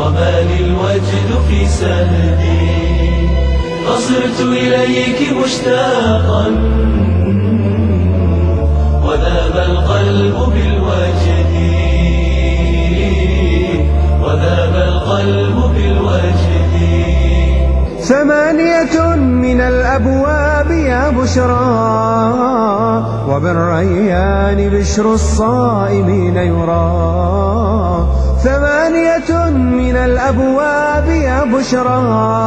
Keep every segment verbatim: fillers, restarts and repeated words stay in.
رماني الوجد في سهدي، فصرت إليك مشتاقا وذاب القلب بالوجد، وذاب القلب بالوجد. ثمانية من الأبواب يا بشرى، وبالريان بشر الصائمين يرى. ثمانية من الأبواب يا بشرى،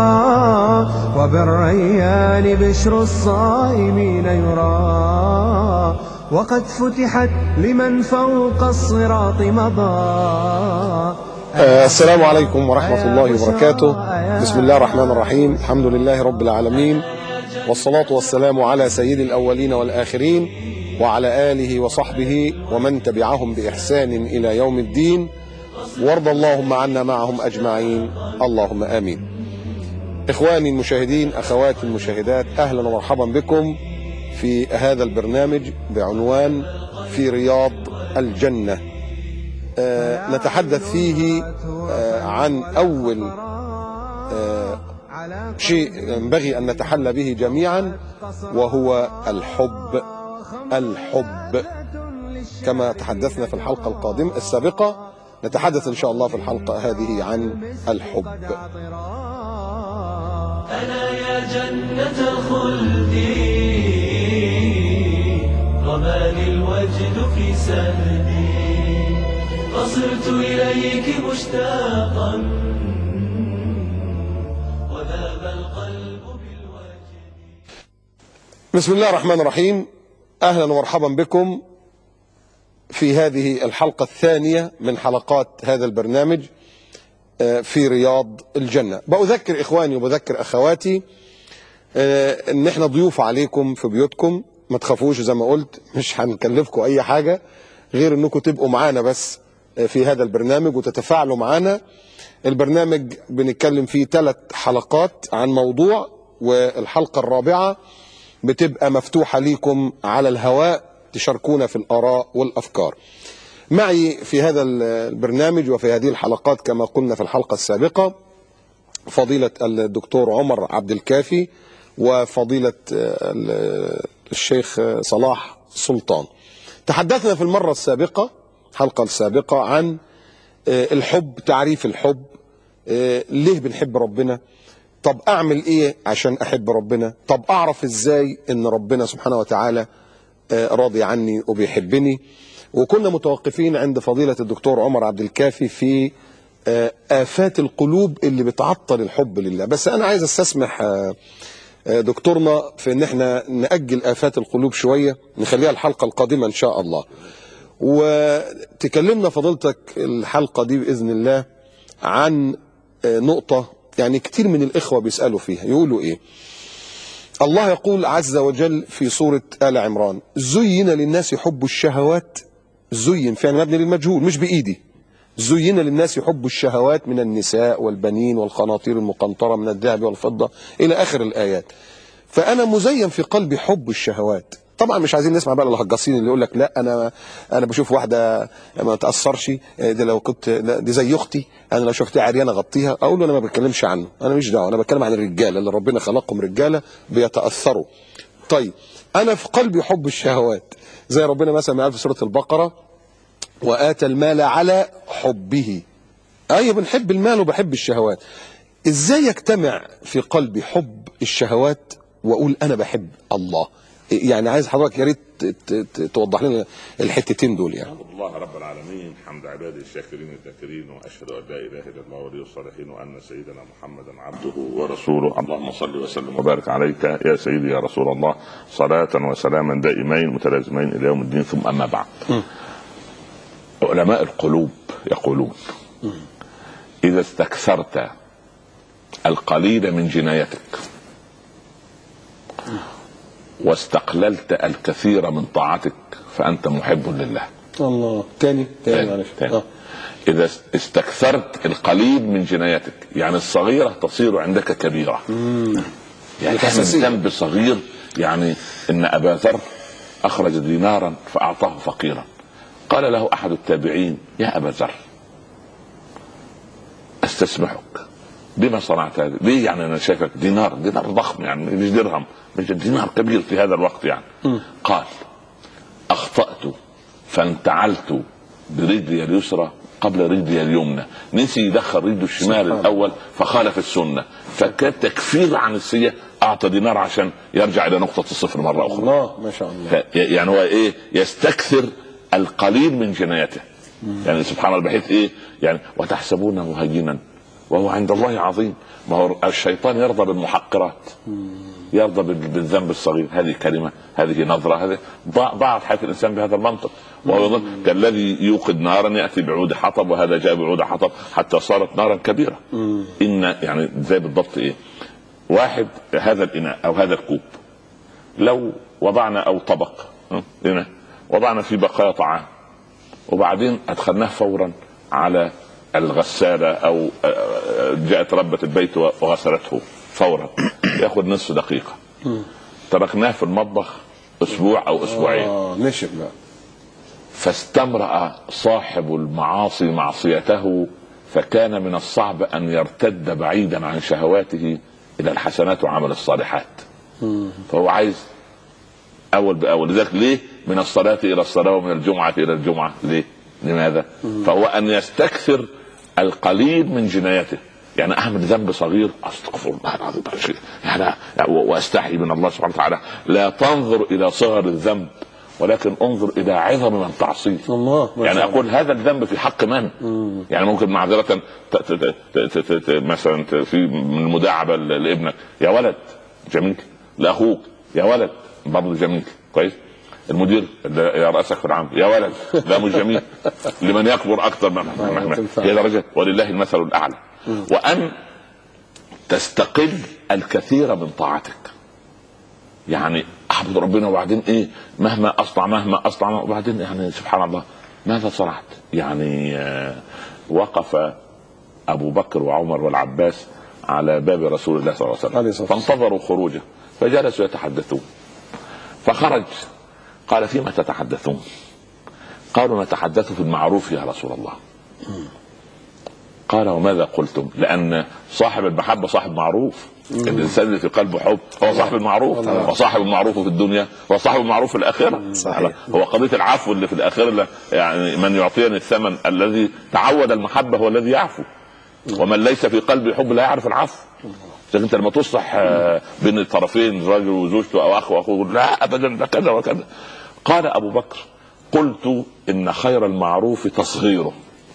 وبالريان بشر الصائمين يرى. وقد فتحت لمن فوق الصراط مضى. السلام عليكم ورحمة الله وبركاته. بسم الله الرحمن الرحيم. الحمد لله رب العالمين، والصلاة والسلام على سيد الأولين والآخرين، وعلى آله وصحبه ومن تبعهم بإحسان إلى يوم الدين، وارض اللهم عنا معهم أجمعين، اللهم آمين. إخواني المشاهدين، أخواتي المشاهدات، أهلا ومرحبا بكم في هذا البرنامج بعنوان في رياض الجنة. آه نتحدث فيه آه عن أول آه شيء ينبغي أن نتحلى به جميعا، وهو الحب. الحب كما تحدثنا في الحلقة القادمة السابقة، نتحدث إن شاء الله في الحلقة هذه عن الحب. أنا يا جنة الخلد رماني الوجد في سهدي، فصرت إليك مشتاقا وذاب القلب بالوجد. بسم الله الرحمن الرحيم. أهلا ومرحبا بكم في هذه الحلقة الثانية من حلقات هذا البرنامج في رياض الجنة. بأذكر إخواني وبذكر أخواتي إن إحنا ضيوف عليكم في بيوتكم، ما تخافوش، زي ما قلت مش هنكلفكم أي حاجة غير إنكم تبقوا معانا بس في هذا البرنامج وتتفاعلوا معنا. البرنامج بنتكلم فيه ثلاث حلقات عن موضوع، والحلقة الرابعة بتبقى مفتوحة ليكم على الهواء تشاركونا في الآراء والأفكار. معي في هذا البرنامج وفي هذه الحلقات كما قلنا في الحلقة السابقة فضيلة الدكتور عمر عبد الكافي وفضيلة الشيخ صلاح سلطان. تحدثنا في المرة السابقة الحلقة السابقة عن الحب، تعريف الحب، ليه بنحب ربنا، طب أعمل إيه عشان أحب ربنا، طب أعرف إزاي إن ربنا سبحانه وتعالى راضي عني وبيحبني. وكنا متوقفين عند فضيلة الدكتور عمر عبد الكافي في آفات القلوب اللي بتعطل الحب لله. بس أنا عايز استسمح دكتورنا في إن احنا نأجل آفات القلوب شوية، نخليها الحلقة القادمة إن شاء الله. وتكلمنا فضيلتك الحلقة دي بإذن الله عن نقطة يعني كتير من الإخوة بيسألوا فيها، يقولوا إيه؟ الله يقول عز وجل في سورة آل عمران: زين للناس حب الشهوات. زين فعل مبني للمجهول مش بإيدي. زين للناس حب الشهوات من النساء والبنين والقناطير المقنطرة من الذهب والفضة إلى آخر الآيات. فأنا مزين في قلبي حب الشهوات. طبعا مش عايزين نسمع بقى الهجاصين اللي يقول لك لا انا انا بشوف واحده ما تاثرش، دي لو كنت دي زي اختي، انا لو شفتها عريانه اغطيها. اقول له انا ما بتكلمش عنه، انا مش دعوه، انا بتكلم عن الرجاله اللي ربنا خلقهم رجاله بيتاثروا. طيب انا في قلبي حب الشهوات، زي ربنا مثلا ما قال في سوره البقره: واتى المال على حبه. ايوه بنحب المال وبحب الشهوات. ازاي يجتمع في قلبي حب الشهوات واقول انا بحب الله؟ يعني عايز حضرتك يا ريت توضح لنا الحتتين دول. يعني الحمد لله رب العالمين، حمد عباده الشاكرين الذاكرين، واشهد ان لا اله الا الله ولي الصالحين، وان سيدنا محمدا عبده ورسوله. اللهم صل وسلم وبارك عليك يا سيدي يا رسول الله، صلاة وسلاما دائمين متلازمين الى يوم الدين. ثم اما بعد، علماء القلوب يقولون: م. اذا استكثرت القليل من جنايتك واستقللت الكثير من طاعتك فأنت محب لله. الله. تاني تاني, تاني. تاني. آه. إذا استكثرت القليل من جنايتك، يعني الصغيرة تصير عندك كبيرة. مم. يعني ذنب صغير، يعني إن أبا ذر أخرج دينارا فأعطاه فقيرا، قال له أحد التابعين: يا أبا ذر، استسمحك بما صنعت هذا ليه؟ يعني انا شايفك دينار دينار ضخم يعني مش درهم، مش دينار كبير في هذا الوقت يعني. م. قال اخطأت فانتعلت برجلي اليسرى قبل رجلي اليمنى، نسي يدخل رجله الشمال الاول فخالف السنه، فكان تكفير عن السيئه اعطى دينار عشان يرجع الى نقطه الصفر مره اخرى. الله ما شاء الله. يعني هو ايه؟ يستكثر القليل من جنايته. يعني سبحان الله بحيث ايه يعني وتحسبونه هينا وهو عند الله عظيم. ما هو الشيطان يرضى بالمحقرات، يرضى بالذنب الصغير، هذه كلمه، هذه نظره، هذه ضاعت حياه الانسان بهذا المنطق. وهو يظن كالذي يوقد نارا ياتي بعود حطب، وهذا جاء بعود حطب حتى صارت نارا كبيره. ان يعني زي بالضبط ايه؟ واحد هذا الاناء او هذا الكوب لو وضعنا او طبق هنا وضعنا فيه بقايا طعام وبعدين ادخلناه فورا على الغسالة او جاءت ربة البيت وغسلته فورا ياخذ نصف دقيقة، تركناه في المطبخ اسبوع او اسبوعين آه نشف بقى، فاستمرأ صاحب المعاصي معصيته، فكان من الصعب ان يرتد بعيدا عن شهواته الى الحسنات وعمل الصالحات. فهو عايز اول باول. لذلك ليه من الصلاة الى الصلاة ومن الجمعة الى الجمعة؟ ليه؟ لماذا؟ فهو ان يستكثر القليل من جنايته. يعني اعمل ذنب صغير استغفر الله العظيم يعني واستحي من الله سبحانه وتعالى. لا تنظر الى صغر الذنب ولكن انظر الى عظم من تعصيه. الله يعني اقول هذا الذنب في حق من؟ مم. يعني ممكن معذرة مثلا في من المداعبة لابنك يا ولد جميل، لاخوك يا ولد برضه جميل كويس، المدير يا رأسك في العمل يا ولد لا مش جميل، لمن يكبر اكثر من هي درجة ولله المثل الاعلى. وان تستقل الكثير من طاعتك، يعني احمد ربنا وبعدين ايه مهما اصنع مهما اصنع وبعدين يعني سبحان الله ماذا صنعت؟ يعني وقف ابو بكر وعمر والعباس على باب رسول الله صلى الله عليه وسلم فانتظروا خروجه فجلسوا يتحدثون، فخرج قال فيما تتحدثون؟ قالوا نتحدث في المعروف يا رسول الله. قال وماذا قلتم؟ لأن صاحب المحبة صاحب معروف، الإنسان اللي في قلبه حب هو صاحب المعروف، وصاحب المعروف في الدنيا وصاحب المعروف في الآخرة. صحيح. هو قضية العفو اللي في الآخرة، يعني من يعطيني الثمن الذي تعود المحبة هو الذي يعفو، ومن ليس في قلبه حب لا يعرف العفو. لكن انت لما تصلح بين الطرفين رجل وزوجته او اخ واخوه لا ابدا ده كذا وكذا. قال ابو بكر قلت ان خير المعروف تصغيره.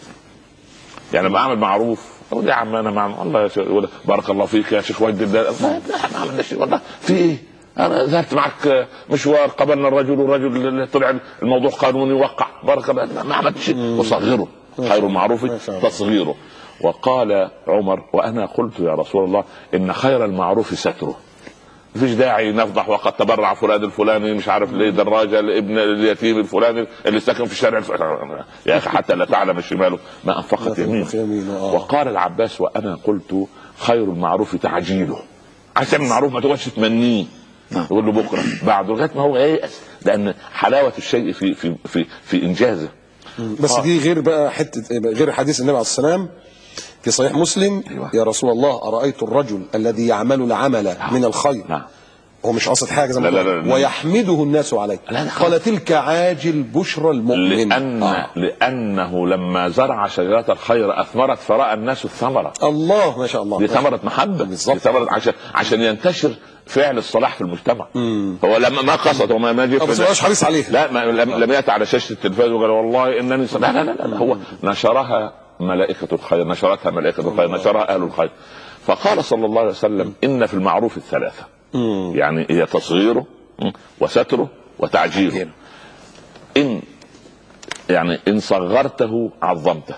يعني لما اعمل معروف اقول يا عم انا مع الله يا شيخ بارك الله فيك يا شيخ وجد الله ما عملنا شيء والله في ايه، انا ذهبت معك مشوار قبلنا الرجل والرجل طلع الموضوع قانوني وقع بارك الله ما عملت شيء. وصغره خير المعروف تصغيره. وقال عمر وانا قلت يا رسول الله ان خير المعروف ستره. مفيش داعي نفضح وقد تبرع فلان الفلاني مش عارف ليه دراجه لابن اليتيم الفلاني اللي ساكن في الشارع يا اخي حتى لا تعلم شماله ما انفقت يمينه. وقال العباس وانا قلت خير المعروف تعجيله. عشان المعروف ما تقعدش تمنيه تقول له بكره بعده لغايه ما هو ييأس، لان حلاوه الشيء في في في في انجازه. بس دي غير بقى حته غير حديث النبي عليه السلام في صحيح مسلم. أيوة. يا رسول الله أرأيت الرجل الذي يعمل العمل نعم. من الخير نعم. هو مش قصد حاجة زي ما قال ويحمده الناس عليه. قال تلك عاجل بشرى المؤمن. لأن آه. لأنه لما زرع شجرة الخير أثمرت فرأى الناس الثمرة. الله ما شاء الله. دي ثمرة محبة بالظبط. ثمرة عشان عشان ينتشر فعل الصلاح في المجتمع. مم. هو لما ما قصد وما ما جه مش حريص عليه. لا ما لم, لم يأتي على شاشة التلفاز وقال والله إنني لا لا, لا, لا هو نشرها ملائكة الخير، نشرتها ملائكة الخير، نشرها أهل الخير. فقال صلى الله عليه وسلم إن في المعروف الثلاثة، يعني هي تصغيره وستره وتعجيله. إن يعني إن صغرته عظمته،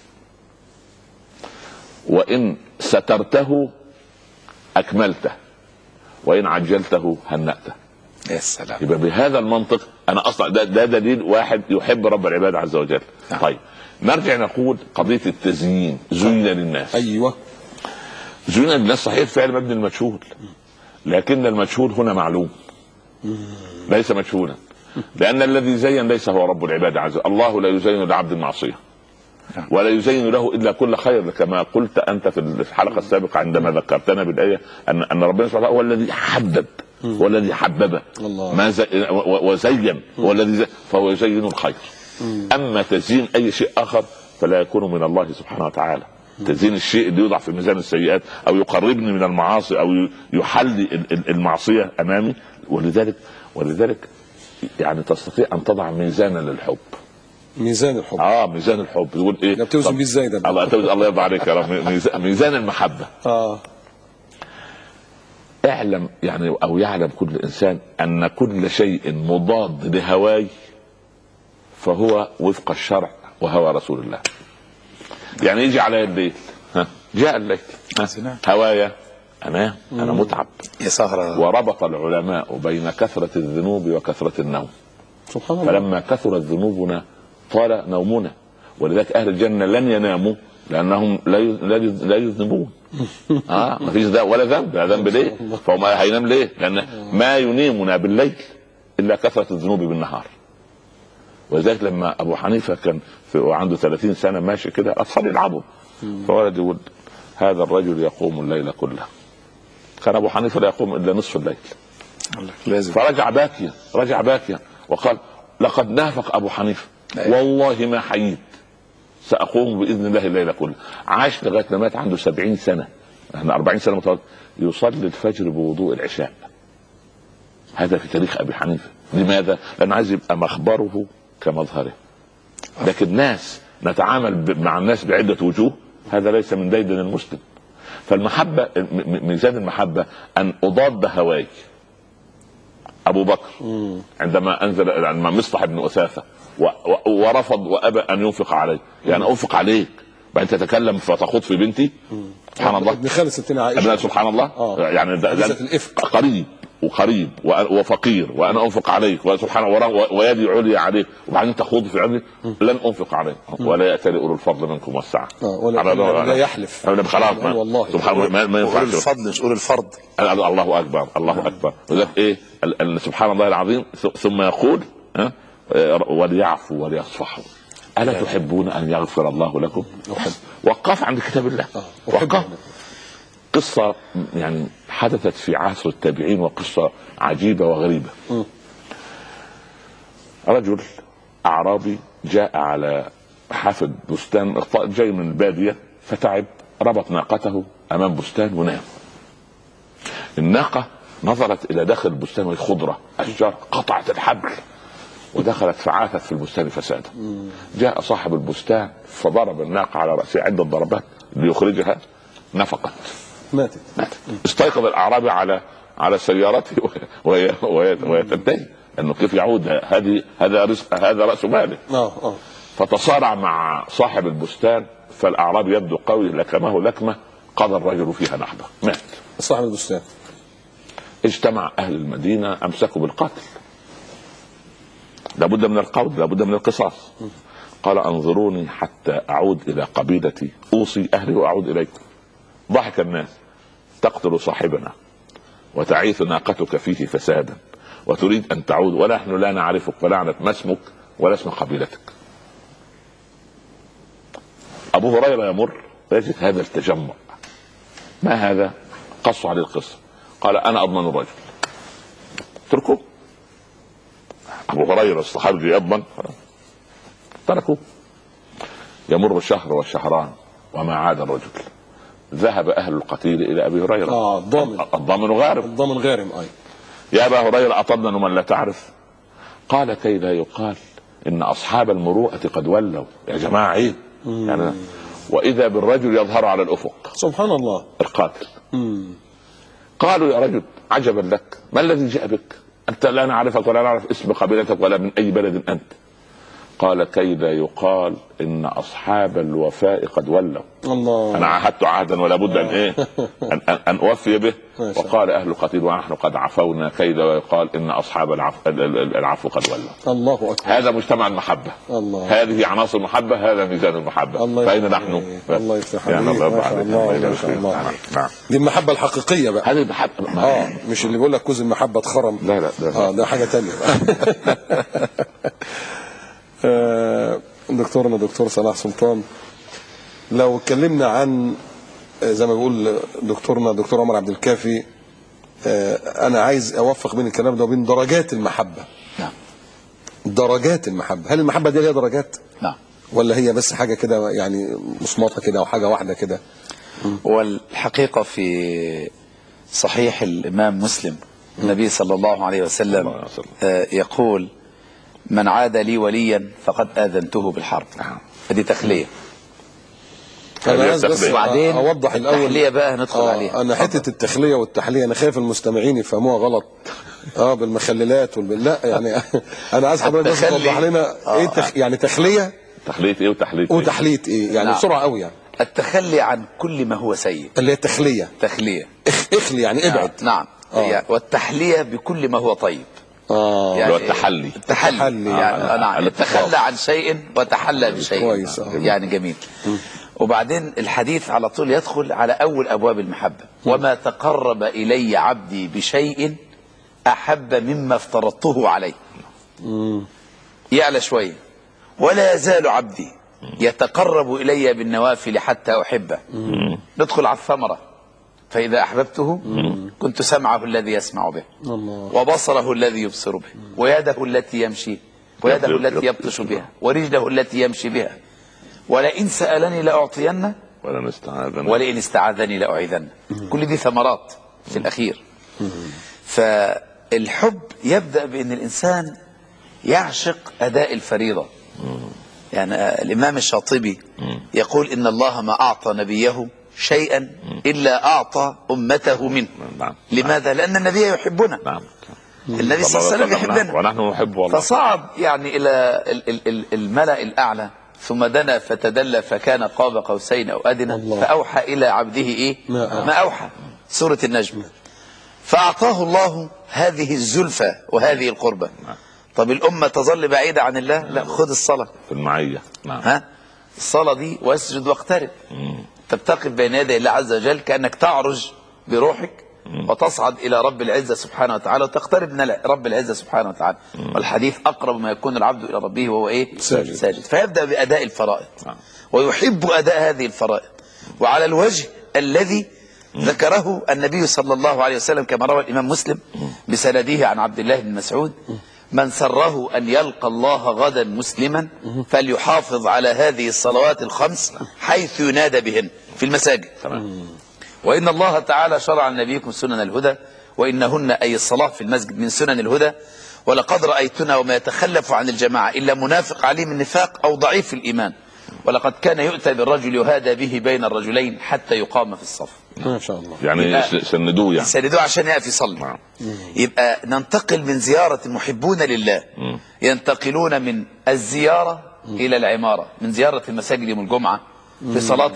وإن سترته أكملته، وإن عجلته هنأته. يا سلام. يبقى بهذا المنطق أنا أصلا ده, ده دليل واحد يحب رب العباد عز وجل. نعم. طيب نرجع نقول قضية التزيين زين للناس. أيوة زين للناس صحيح فعل مبني المجهول، لكن المجهول هنا معلوم ليس مجهولا، لأن الذي زين ليس هو رب العباد عز وجل. الله لا يزين لعبد المعصية ولا يزين له الا كل خير، كما قلت انت في الحلقه السابقه عندما ذكرتنا بالايه ان ان ربنا سبحانه وتعالى هو الذي حدد والذي حبب ما زي وزين هو الذي فهو يزين الخير. اما تزيين اي شيء اخر فلا يكون من الله سبحانه وتعالى. تزيين الشيء اللي يوضع في ميزان السيئات او يقربني من المعاصي او يحل المعصيه امامي. ولذلك ولذلك يعني تستطيع ان تضع ميزانا للحب. ميزان الحب. اه ميزان الحب يقول ايه؟ لا بتوزن بيه ازاي ده؟ الله الله يرضى عليك يا رب. ميزان المحبه. اه اعلم يعني او يعلم كل انسان ان كل شيء مضاد لهواي فهو وفق الشرع وهوى رسول الله. يعني يجي علي الليل، ها جاء الليل، هوايا انام، انا متعب يا سهرة. وربط العلماء بين كثرة الذنوب وكثرة النوم. سبحان الله. فلما كثرت ذنوبنا طال نومنا، ولذلك اهل الجنة لن يناموا لانهم لا يذنبون. اه ما فيش ده ولا ذنب، لا ذنب ليه؟ فهو هينام ليه؟ لان ما ينيمنا بالليل الا كثرة الذنوب بالنهار. ولذلك لما ابو حنيفه كان عنده ثلاثين سنه ماشي كده اطفال يلعبوا، فولد يقول هذا الرجل يقوم الليل كله. كان ابو حنيفه لا يقوم الا نصف الليل. لازم. فرجع باكيا رجع باكيا وقال لقد نافق ابو حنيفه والله ما حييت ساقوم باذن الله الليل كله. عاش لغايه ما مات عنده سبعين سنه، احنا أربعين سنه متوسط يصلي الفجر بوضوء العشاء. هذا في تاريخ ابي حنيفه. لماذا؟ لانه عايز يبقى مخبره كمظهره. لكن ناس نتعامل مع الناس بعدة وجوه، هذا ليس من ديدن المسلم. فالمحبة ميزان المحبة أن أضاد هواي. أبو بكر عندما أنزل عندما مصطح بن أثاثة ورفض وأبى أن ينفق عليه، يعني أنفق عليك بعد تتكلم فتخوض في بنتي. سبحان الله. ابن خالد ستنا عائشة. سبحان الله. آه. يعني ده الإفك. قريب وقريب وفقير وانا انفق عليك وسبحان الله ويدي عليا عليك، وبعدين تخوض في عرضي لن انفق عليك ولا يأتي اولو الفضل منكم والسعه. ولا لا يحلف خلاص والله سبحان الله ما ينفعش. اولو الفضل مش اولو الفرض. الله اكبر الله اكبر. ولذلك ايه سبحان الله العظيم ثم يقول ها وليعفوا وليصفحوا الا تحبون ان يغفر الله لكم. وقف عند كتاب الله. وقف قصة يعني حدثت في عصر التابعين وقصة عجيبة وغريبة. رجل أعرابي جاء على حافد بستان جاي من البادية فتعب، ربط ناقته أمام بستان ونام. الناقة نظرت إلى داخل البستان وهي خضرة أشجار، قطعت الحبل ودخلت فعاثت في البستان فسادا. جاء صاحب البستان فضرب الناقة على رأسها عدة ضربات ليخرجها، نفقت ماتت. ماتت. استيقظ الأعرابي على على سيارته وهي وهي تنتهي انه كيف يعود، هذه هذا رزق هذا رأس ماله. اه اه فتصارع مع صاحب البستان، فالأعرابي يبدو قوي لكمه لكمه قضى الرجل فيها نحبه مات. صاحب البستان. اجتمع أهل المدينة أمسكوا بالقتل، لابد من القول لابد من القصاص. قال انظروني حتى أعود إلى قبيلتي أوصي أهلي وأعود إليكم. ضحك الناس. تقتل صاحبنا وتعيث ناقتك فيه فسادا وتريد أن تعود ونحن لا نعرفك ولا نعرف ما اسمك ولا اسم قبيلتك. أبو هريرة يمر يجد هذا التجمع. ما هذا؟ قصوا عليه القصة. قال أنا أضمن الرجل. تركوه. أبو هريرة الصحابي يضمن، تركوه. يمر الشهر والشهران وما عاد الرجل. ذهب أهل القتيل إلى أبي هريرة. اه الضامن الضامن غارم. الضامن غارم. أي يا أبا هريرة أطمن من لا تعرف؟ قال كي لا يقال إن أصحاب المروءة قد ولوا. يا جماعة عيب يعني. وإذا بالرجل يظهر على الأفق. سبحان الله. القاتل. مم. قالوا يا رجل عجبا لك، ما الذي جاء بك؟ أنت لا نعرفك ولا نعرف اسم قبيلتك ولا من أي بلد أنت. قال كي لا يقال إن أصحاب الوفاء قد ولوا. الله. أنا عهدت عهدا ولا بد أن إيه أن, أن, أن أوفي به. وقال أهل القتيل ونحن قد عفونا كي لا يقال إن أصحاب العفو, العفو قد ولوا. الله أكبر. هذا مجتمع المحبة. الله. هذه عناصر المحبة، هذا ميزان المحبة. الله فأين نحن؟ الله يفتح يعني عليك. الله ما شاء الله ما شاء الله. نعم. دي المحبة الحقيقية بقى. هذه المحبة. اه مش اللي بيقول لك كوز المحبة اتخرم. لا لا ده, اه ده حاجة تانية. آه دكتورنا دكتور صلاح سلطان، لو اتكلمنا عن زي ما بيقول دكتورنا دكتور عمر عبد الكافي، انا عايز اوفق بين الكلام ده وبين درجات المحبه. نعم. درجات المحبه، هل المحبه دي ليها درجات؟ نعم. ولا هي بس حاجه كده يعني مصمطه كده او حاجه واحده كده؟ والحقيقه في صحيح الامام مسلم النبي صلى الله عليه وسلم يقول: من عاد لي وليا فقد آذنته بالحرب. هذه تخلية. انا عايز بس وبعدين اوضح الاول التخلية بقى ندخل آه عليها. انا حته التخليه والتحليه انا خايف المستمعين يفهموها غلط. اه بالمخللات والبال لا يعني انا عايز حضرتك بس توضح لنا آه ايه تخ... يعني تخليه تخلية ايه وتحلية ايه وتحليه ايه يعني نعم. بسرعه قوي يعني التخلي عن كل ما هو سيء اللي هي التخليه. تخلية اخ... اخلي يعني ابعد. نعم, نعم. آه. والتحلية بكل ما هو طيب. اه يعني التحلي التحلي, التحلي. يعني آه. نعم تخلى عن شيء وتحلى بشيء. كويس. آه. يعني جميل. م. وبعدين الحديث على طول يدخل على أول أبواب المحبة. م. وما تقرب إلي عبدي بشيء أحب مما افترضته عليه. م. يعلى شوية: ولا يزال عبدي يتقرب إلي بالنوافل حتى أحبه. م. ندخل على الثمرة: فإذا أحببته كنت سمعه الذي يسمع به، الله. وبصره الذي يبصر به، ويده التي يمشي ويده التي يبطش بها، ورجله التي يمشي بها، ولئن سألني لأعطينه، ولئن استعاذني ولئن استعاذني لأعيذنه. كل دي ثمرات في الأخير. فالحب يبدأ بأن الإنسان يعشق أداء الفريضة. يعني الإمام الشاطبي يقول: إن الله ما أعطى نبيه شيئا إلا أعطى أمته منه. نعم. لماذا؟ لأن النبي يحبنا. نعم. النبي صلى الله عليه وسلم يحبنا ونحن نحب والله. فصعد يعني إلى الملأ الأعلى ثم دنا فتدلى فكان قاب قوسين أو أدنى الله. فأوحى إلى عبده إيه؟ ما, ما أوحى. سورة النجم. فأعطاه الله هذه الزلفى وهذه القربة. طب الأمة تظل بعيدة عن الله؟ لا، خذ الصلاة في المعية. نعم. ها؟ الصلاة دي: واسجد واقترب. تقف بين يدي الله عز وجل كأنك تعرج بروحك وتصعد إلى رب العزة سبحانه وتعالى وتقترب من رب العزة سبحانه وتعالى. والحديث: أقرب ما يكون العبد إلى ربه وهو إيه؟ ساجد. ساجد. فيبدأ بأداء الفرائض ويحب أداء هذه الفرائض وعلى الوجه الذي ذكره النبي صلى الله عليه وسلم كما روى الإمام مسلم بسنده عن عبد الله بن مسعود: من سره أن يلقى الله غدا مسلما فليحافظ على هذه الصلوات الخمس حيث ينادى بهن في المساجد. وإن الله تعالى شرع لنبيكم سنن الهدى وإنهن أي الصلاة في المسجد من سنن الهدى، ولقد رأيتنا وما يتخلف عن الجماعة إلا منافق عليم النفاق أو ضعيف الإيمان، ولقد كان يؤتى بالرجل يهادى به بين الرجلين حتى يقام في الصف. ما شاء الله. يعني سندوه يعني سندوه عشان يقف يصلي. يبقى ننتقل من زيارة المحبون لله، ينتقلون من الزيارة إلى العمارة، من زيارة المساجد يوم الجمعة في صلاة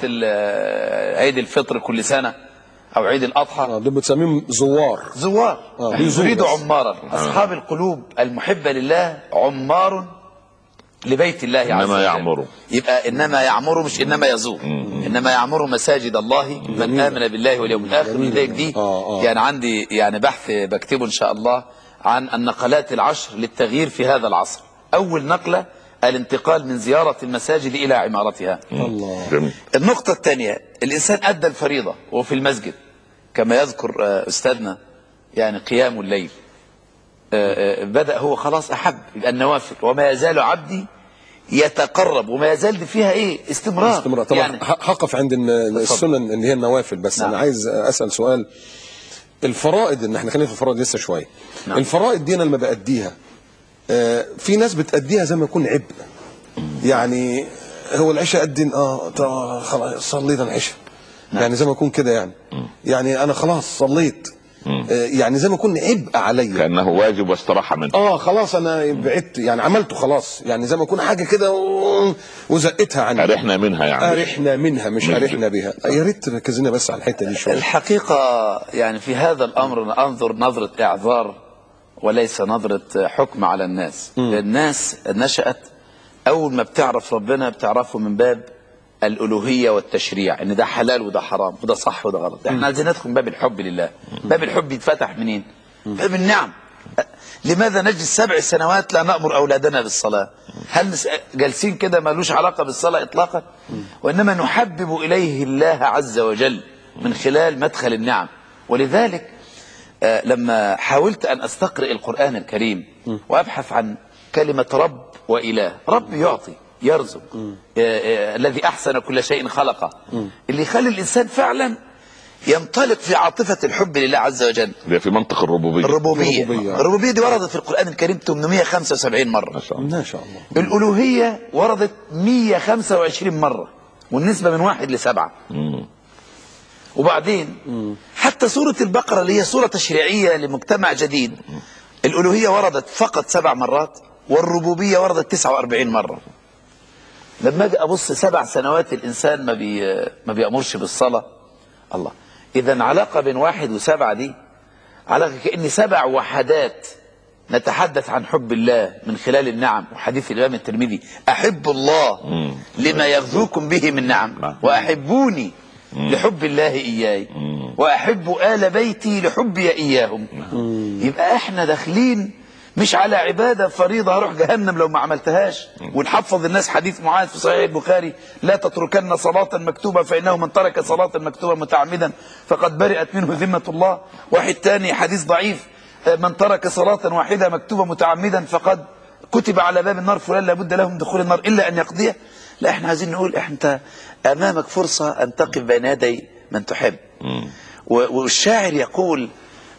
عيد الفطر كل سنة أو عيد الأضحى. دول بتسميهم زوار. زوار يريد عمارا. أصحاب القلوب المحبة لله عمار لبيت الله عز وجل. إنما يعمر. يبقى إنما يعمر مش إنما يزور. إنما يعمر مساجد الله من آمن بالله واليوم الآخر. لذلك دي آه آه. يعني عندي يعني بحث بكتبه إن شاء الله عن النقلات العشر للتغيير في هذا العصر. أول نقلة الانتقال من زيارة المساجد إلى عمارتها. الله. جميل. النقطة الثانية: الإنسان أدى الفريضة وهو في المسجد كما يذكر أستاذنا يعني قيام الليل. بدأ هو خلاص أحب النوافل. وما يزال عبدي يتقرب، وما يزال فيها إيه؟ استمرار. استمرار. طبعا يعني هقف عند السنن اللي هي النوافل بس. نعم. أنا عايز أسأل سؤال: الفرائض، إن احنا خلينا في الفرائض لسه شوية. نعم. الفرائض دي أنا لما بأديها في ناس بتأديها زي ما يكون عبء. يعني هو العشاء أدين اه خلاص صليت العشاء. نعم. يعني زي ما يكون كده يعني يعني أنا خلاص صليت. يعني زي ما يكون عبء عليا كأنه واجب واستراحة منه. اه خلاص انا بعدت يعني عملته خلاص. يعني زي ما يكون حاجه كده وزقتها عني. أرحنا منها يعني. أرحنا منها مش أرحنا بها. يا ريت تركز لنا بس على الحته دي شويه. الحقيقه يعني في هذا الامر انظر نظره اعذار وليس نظره حكم على الناس. م. الناس نشأت اول ما بتعرف ربنا بتعرفه من باب الألوهية والتشريع، ان ده حلال وده حرام وده صح وده غلط. احنا عايزين ندخل باب الحب لله. باب الحب يتفتح منين؟ باب النعم. لماذا نجلس سبع سنوات لا نأمر أولادنا بالصلاة؟ هل جالسين كده مالوش علاقة بالصلاة إطلاقا؟ وإنما نحبب إليه الله عز وجل من خلال مدخل النعم. ولذلك آه لما حاولت أن أستقرئ القرآن الكريم وأبحث عن كلمة رب وإله، رب يعطي يرزق، آه آه الذي أحسن كل شيء خلقه، اللي يخلي الإنسان فعلا ينطلق في عاطفة الحب لله عز وجل. ده في منطق الربوبية. الربوبية الربوبية. الربوبية دي وردت في القرآن الكريم ثمانمائة وخمسة وسبعين مرة. ما شاء الله. ما شاء الله. الألوهية وردت مئة وخمسة وعشرين مرة، والنسبة من واحد لسبعة. مم. وبعدين حتى سورة البقرة اللي هي سورة تشريعية لمجتمع جديد، الألوهية وردت فقط سبع مرات، والربوبية وردت تسعة وأربعين مرة. لما أجي أبص سبع سنوات الإنسان ما بي ما بيأمرش بالصلاة، الله، إذا علاقة بين واحد وسبعة دي علاقة كأن سبع وحدات نتحدث عن حب الله من خلال النعم. وحديث الإمام الترمذي: أحب الله لما يغذوكم به من نعم، وأحبوني لحب الله إياي، وأحب آل بيتي لحبي إياهم. يبقى احنا داخلين مش على عبادة فريضة هروح جهنم لو ما عملتهاش، ونحفظ الناس حديث معاذ في صحيح البخاري: لا تتركن صلاة مكتوبة فإنه من ترك صلاة مكتوبة متعمدا فقد برئت منه ذمة الله. واحد تاني حديث ضعيف: من ترك صلاة واحدة مكتوبة متعمدا فقد كتب على باب النار فلان لابد له من دخول النار إلا أن يقضيه. لا، احنا عايزين نقول انت أمامك فرصة أن تقف بين يدي من تحب. والشاعر يقول: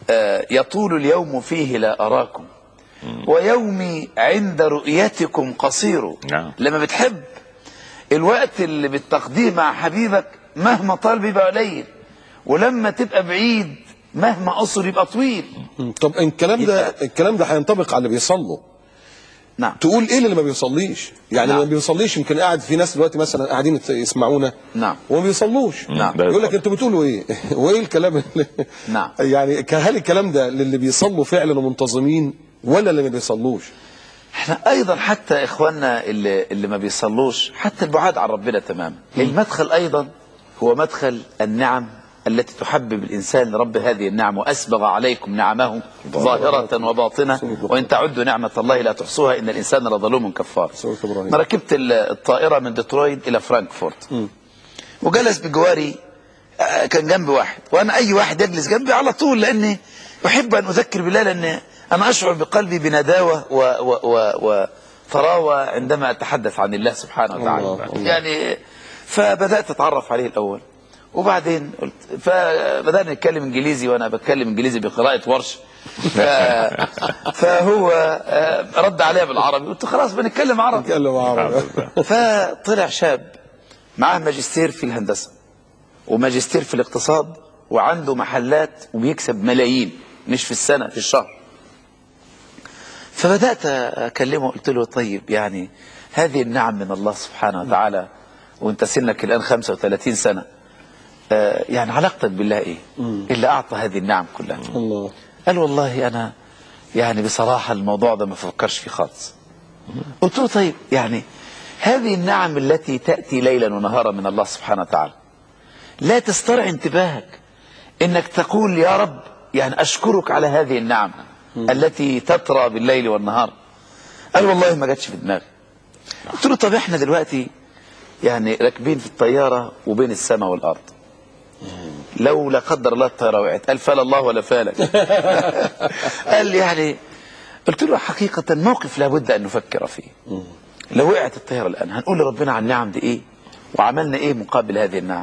يطول اليوم فيه لا أراكم ويومي عند رؤيتكم قصير. نعم. لما بتحب الوقت اللي بتقضيه مع حبيبك مهما طال بيبقى قليل، ولما تبقى بعيد مهما قصر يبقى طويل. طب الكلام ده الكلام ده هينطبق على اللي بيصلوا. نعم. تقول ايه اللي ما بيصليش؟ يعني نعم. اللي ما بيصليش يمكن قاعد في ناس دلوقتي مثلا قاعدين يسمعونا نعم. وما بيصلوش. نعم. يقول لك انتوا بتقولوا ايه؟ وايه الكلام اللي نعم. يعني هل الكلام ده للي بيصلوا فعلا ومنتظمين ولا اللي ما بيصلوش؟ احنا ايضا حتى اخواننا اللي, اللي ما بيصلوش، حتى البعاد عن ربنا تماما، المدخل ايضا هو مدخل النعم التي تحبب الانسان لرب هذه النعم: واسبغ عليكم نعمه ظاهرة وباطنة وان تعدوا نعمة الله لا تحصوها ان الانسان لظلوم كفار. انا ركبت الطائرة من ديترويت الى فرانكفورت، وجلس بجواري كان جنبي واحد، وانا اي واحد يجلس جنبي على طول لاني احب ان اذكر بالله، لان انا اشعر بقلبي بنداوة وطراوة عندما اتحدث عن الله سبحانه وتعالى. الله الله. يعني فبدأت اتعرف عليه الاول، وبعدين قلت فبدأنا نتكلم انجليزي، وانا بتكلم انجليزي بقراءة ورش. ف... فهو رد عليا بالعربي، قلت خلاص بنتكلم عربي. نتكلم عربي. فطلع شاب معاه ماجستير في الهندسة وماجستير في الاقتصاد، وعنده محلات وبيكسب ملايين، مش في السنة، في الشهر. فبدأت أكلمه، قلت له: طيب يعني هذه النعم من الله سبحانه وتعالى، وانت سنك الآن خمسة وثلاثين سنة، آه يعني علاقتك بالله ايه اللي أعطى هذه النعم كلها؟ الله. قال: والله أنا يعني بصراحة الموضوع ده ما فكرش فيه خالص. قلت له: طيب يعني هذه النعم التي تأتي ليلا ونهارا من الله سبحانه وتعالى لا تسترعي انتباهك انك تقول يا رب يعني اشكرك على هذه النعم التي تطرى بالليل والنهار؟ قال: والله ما جاتش في دماغي. قلت له: طب احنا دلوقتي يعني راكبين في الطيارة وبين السماء والارض، لو لا قدر الله الطيارة وقعت، قال: فلا الله ولا فالك. قال لي يعني، قلت له: حقيقة موقف لابد ان نفكر فيه. لو وقعت الطيارة الان هنقول لربنا عن النعم دي ايه، وعملنا ايه مقابل هذه النعم؟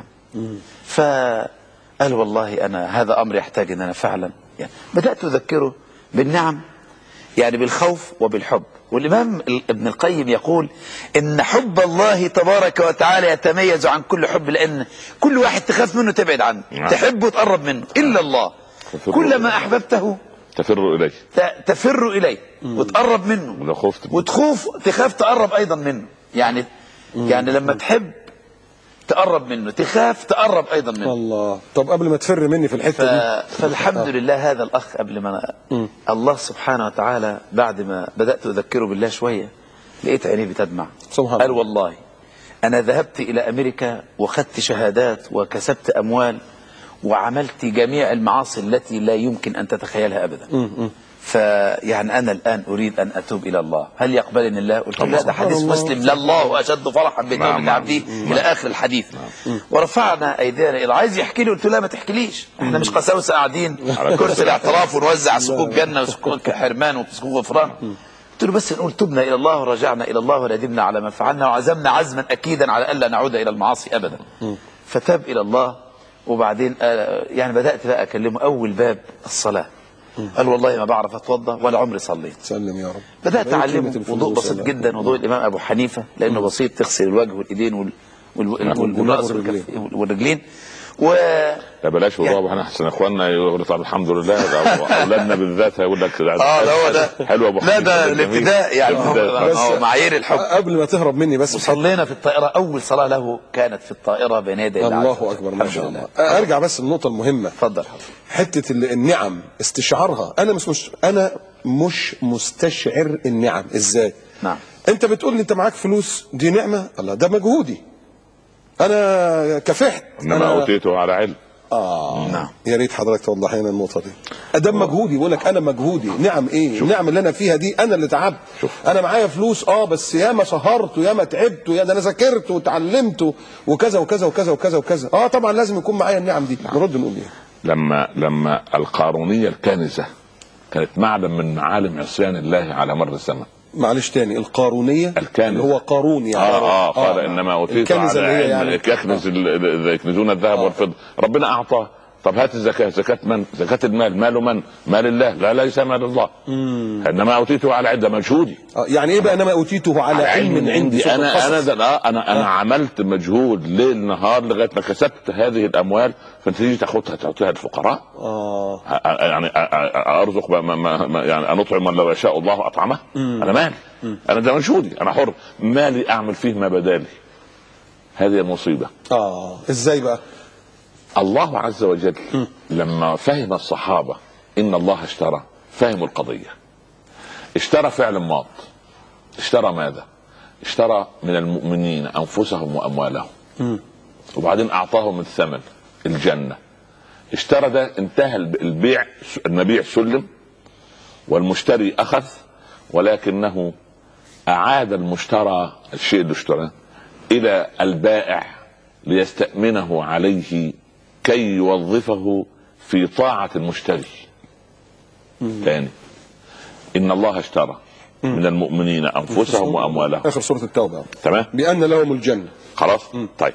فقال: والله انا هذا امر يحتاج ان انا فعلا يعني بدأت اذكره بالنعم، يعني بالخوف وبالحب. والامام ابن القيم يقول ان حب الله تبارك وتعالى يتميز عن كل حب، لان كل واحد تخاف منه تبعد عنه، تحبه تقرب منه، الا الله كلما احببته تفر اليه تفر اليه وتقرب منه، وتخوف تخاف تقرب ايضا منه. يعني يعني لما تحب تقرب منه، تخاف تقرب ايضا منه. الله. طب قبل ما تفر مني في الحته ف... دي، فالحمد لله هذا الاخ قبل ما أنا... الله سبحانه وتعالى بعد ما بدأت اذكره بالله شويه لقيت عينيه بتدمع. سبحان قال: الله. والله انا ذهبت الى امريكا واخذت شهادات وكسبت اموال وعملت جميع المعاصي التي لا يمكن ان تتخيلها ابدا. فيعني انا الان اريد ان اتوب الى الله، هل يقبلني الله؟ قلت لا، ده حديث مسلم، لا الله اشد فرحا بتوبه عبده الى اخر الحديث. ورفعنا ايدينا الى، عايز يحكي لي، قلت له لا ما تحكيليش، احنا مش قساوسه قاعدين على كرسي الاعتراف ونوزع صكوك جنه وصكوك حرمان وصكوك غفران. قلت له بس نقول تبنا الى الله ورجعنا الى الله وندمنا على ما فعلنا وعزمنا عزما اكيدا على الا نعود الى المعاصي ابدا. فتاب الى الله. وبعدين يعني بدات بقى اكلمه اول باب الصلاه. قال والله ما بعرف اتوضا ولا عمري صليت. سلم يا رب. بدات اعلمه وضوء بسيط جدا، وضوء الامام ابو حنيفه، لانه بسيط، تغسل الوجه والايدين وال... وال... وال... والراس والرجلين. و لا بلاش وضوء ابو حنيفه احسن، اخواننا يقولوا طب الحمد لله، اولادنا بالذات هيقول لك اه ده هو ده حلو ابو حنيفه. لا ده الابتداء يعني، هو معايير الحب. قبل ما تهرب مني بس، وصلينا في الطائره، اول صلاه له كانت في الطائره بين يدي الله. الله اكبر ما شاء الله. ارجع بس للنقطه المهمه. اتفضل. حته النعم استشعارها، انا مش مش انا مش مستشعر النعم ازاي. نعم. انت بتقول لي انت معاك فلوس، دي نعمه؟ الله، ده مجهودي، انا كفحت. انما أنا... اوتيته على علم. اه نعم. يا ريت حضرتك توضح لنا النقطه دي. ادام مجهودي، بقول لك انا مجهودي. نعم ايه؟ النعم اللي انا فيها دي انا اللي تعبت. شوف. انا معايا فلوس اه، بس ياما سهرت وياما تعبت، ويا ده انا ذاكرت وتعلمت وكذا وكذا وكذا وكذا وكذا. اه طبعا لازم يكون معايا النعم دي. نرد نقول ايه؟ لما لما القارونيه الكانزه كانت معلم من معالم عصيان الله على مر الزمن. معلش تاني، القارونيه الكانزه اللي هو قارون يعني. اه اه قال آه. انما اوتيت على يعني علم يكنز آه. يكنزون الذهب آه. والفضه. ربنا اعطاه. طب هات الزكاه، زكاه من؟ زكاه المال. مال من؟ مال الله. لا ليس مال الله. مم. انما اوتيته على عده مجهودي. آه يعني ايه بقى انما اوتيته على, على علم عندي؟ عندي انا انا انا انا, أنا آه. عملت مجهود ليل نهار لغايه ما كسبت هذه الاموال، فانت تيجي تاخدها تعطيها للفقراء. اه يعني ارزق ما ما يعني ان اطعم من لو يشاء الله اطعمه. مم. انا مالي. مم. انا ده مجهودي، انا حر، مالي اعمل فيه ما بدالي. هذه المصيبه. اه ازاي بقى؟ الله عز وجل م. لما فهم الصحابة إن الله اشترى، فهموا القضية. اشترى فعل ماض. اشترى ماذا؟ اشترى من المؤمنين أنفسهم وأموالهم. م. وبعدين أعطاهم الثمن الجنة. اشترى ده، انتهى البيع، المبيع سلم والمشتري أخذ، ولكنه أعاد المشترى، الشيء اللي اشتراه، إلى البائع ليستأمنه عليه كي يوظفه في طاعة المشتري. ثاني، إن الله اشترى من المؤمنين أنفسهم وأموالهم. آخر سورة التوبة. تمام. بأن لهم الجنة. خلاص. م. طيب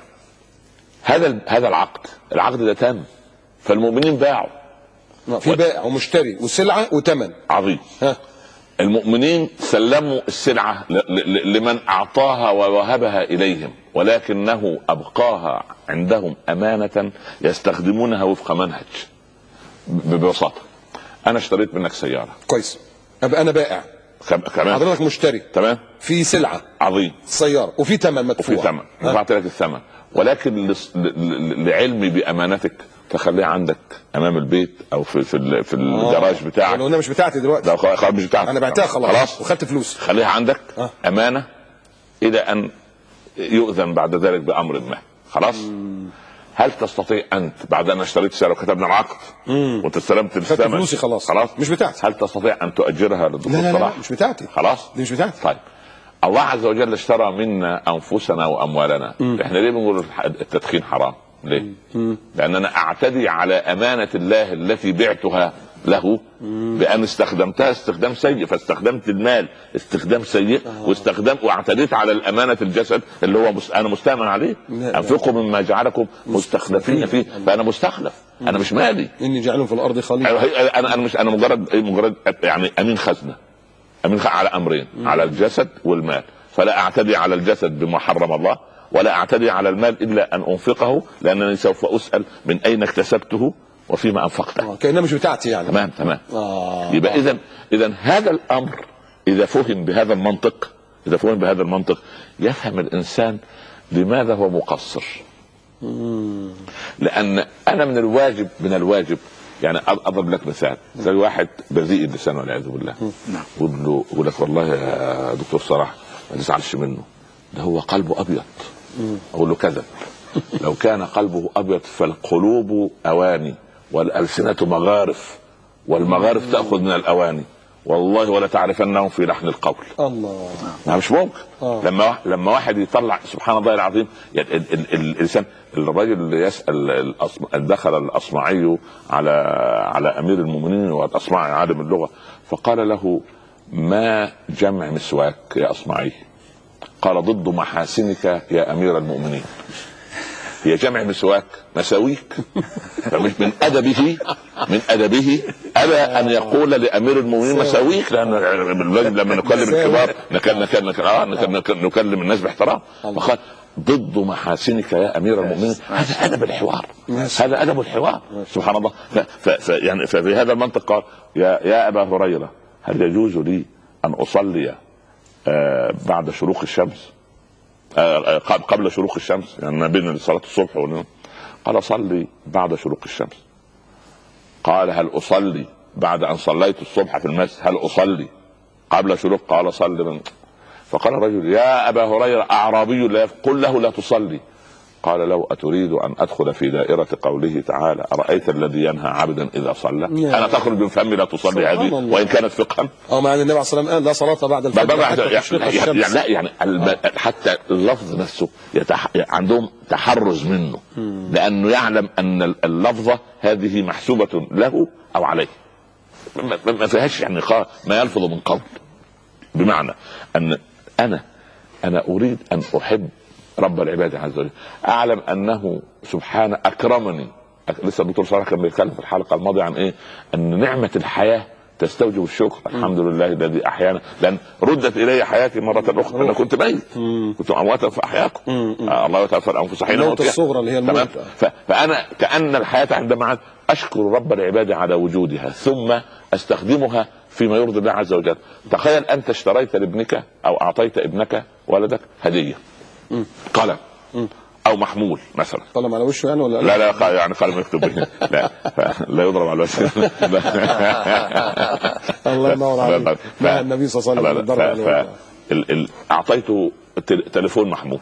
هذا هذا العقد، العقد ده تم، فالمؤمنين باعوا. في و... بائع ومشتري وسلعة وثمن. عظيم. ها. المؤمنين سلموا السلعة لمن أعطاها ووهبها إليهم، ولكنه أبقاها عندهم أمانة يستخدمونها وفق منهج. ببساطة أنا اشتريت منك سيارة، كويس، أبقى أنا بائع، كمان حضرتك مشتري، تمام، في سلعة، عظيم، سيارة، وفي ثمن مدفوع، وفي ثمن دفعت لك الثمن، ولكن لعلمي بأمانتك تخليها عندك امام البيت او في في, في الجراج بتاعك. انا مش بتاعتي دلوقتي، ده خلاص مش بتاعتي، انا بعتها خلاص, خلاص وخدت فلوس. خليها عندك آه. امانه الى ان يؤذن بعد ذلك بامر ما. خلاص. مم. هل تستطيع انت بعد ان اشتريت سياره وكتبنا العقد وانت استلمت الثمن فلوسي خلاص خلاص مش بتاعتي، هل تستطيع ان تؤجرها للدكتور صلاح؟ لا, لا, لا مش بتاعتي خلاص، دي مش بتاعتي. طيب الله عز وجل اشترى منا انفسنا واموالنا. مم. احنا ليه بنقول التدخين حرام؟ ليه؟ مم. لأننا أعتدي على أمانة الله التي بعتها له بأن استخدمتها استخدام سيء، فاستخدمت المال استخدام سيء آه. واستخدم واعتديت على الأمانة الجسد اللي هو مس... أنا مستأمن عليه. أنفقوا مما جعلكم مستخلفين فيه، فأنا مستخلف، مم. أنا مش مالي. إني جعلهم في الأرض خليفة. أنا أنا مش أنا مجرد مجرد يعني أمين خزنة، أمين خ... على أمرين، مم. على الجسد والمال، فلا أعتدي على الجسد بما حرم الله، ولا أعتدي على المال إلا أن أنفقه، لأنني سوف أسأل من أين اكتسبته وفيما أنفقته. آه. كأنها مش بتاعتي يعني. تمام تمام. آه. يبقى إذن إذن هذا الأمر إذا فهم بهذا المنطق، إذا فهم بهذا المنطق يفهم الإنسان لماذا هو مقصر. مم. لأن أنا من الواجب من الواجب يعني أضرب لك مثال، زي واحد بذيء اللسان والعياذ بالله، يقول له يقول لك والله يا دكتور صلاح ما تزعلش منه، ده هو قلبه أبيض. أقول له كذب. لو كان قلبه أبيض فالقلوب أواني والألسنة مغارف، والمغارف تأخذ من الأواني، والله ولا تعرفنهم في لحن القول. الله. ما مش ممكن. آه. لما لما واحد يطلع سبحان الله العظيم، يعني ال- ال- الانسان الراجل اللي يسال الأصم- دخل الاصمعي على على امير المؤمنين والاصمعي عالم اللغه، فقال له: ما جمع مسواك يا اصمعي؟ قال: ضد محاسنك يا امير المؤمنين. هي جمع مسواك مساويك. فمش من ادبه من ادبه ابى ان يقول لامير المؤمنين مساويك، لان لما نكلم الكبار نكلم نكلم نكلم الناس باحترام. فقال: ضد محاسنك يا امير المؤمنين. هذا ادب الحوار، هذا ادب الحوار. سبحان الله. ف ف ف يعني ففي هذا المنطق قال: يا يا ابا هريره، هل يجوز لي ان اصلي آه بعد شروق الشمس؟ آه قبل شروق الشمس، يعني ما بين صلاه الصبح والنوم. قال: صلي بعد شروق الشمس. قال: هل اصلي بعد ان صليت الصبح في المسجد؟ هل اصلي قبل شروق؟ قال: صلي من... فقال الرجل: يا ابا هريره، اعرابي لا قل له لا تصلي. قال: لو اتريد ان ادخل في دائره قوله تعالى: ارايت الذي ينهى عبدا اذا صلى، انا تخرج من فمي لا تصلي هذه وان كانت فقها. اه مع ان النبي عليه الصلاه والسلام قال: لا صلاه بعد الفجر حتى تشرق الشمس. يعني لا يعني الب... حتى اللفظ نفسه يتح... عندهم تحرز منه، لانه يعلم ان اللفظه هذه محسوبه له او عليه، ما فيهاش يعني ما يلفظ من قول. بمعنى ان انا انا اريد ان احب رب العباد عز وجل، اعلم انه سبحانه اكرمني. لسه الدكتور صالح كان بيتكلم في الحلقه الماضيه عن ايه؟ ان نعمه الحياه تستوجب الشكر. الحمد لله الذي احيانا، لان ردت الي حياتي مره اخرى. انا كنت ميت، كنت امواتا فاحياكم. آه الله يتوفى الانفس حين موتها الصغرى اللي هي الموت. فانا كان الحياه عندما اشكر رب العباد على وجودها، ثم استخدمها فيما يرضي الله عز وجل. تخيل انت اشتريت لابنك او اعطيت ابنك ولدك هديه، قلم او محمول مثلا. قلم على وشه يعني ولا لا لا, لا يعني قلم يكتب به. لا لا يضرب على الوجه. الله ينور عليك. لا النبي صلى الله عليه وسلم ضرب على الوجه. اعطيته تليفون محمول،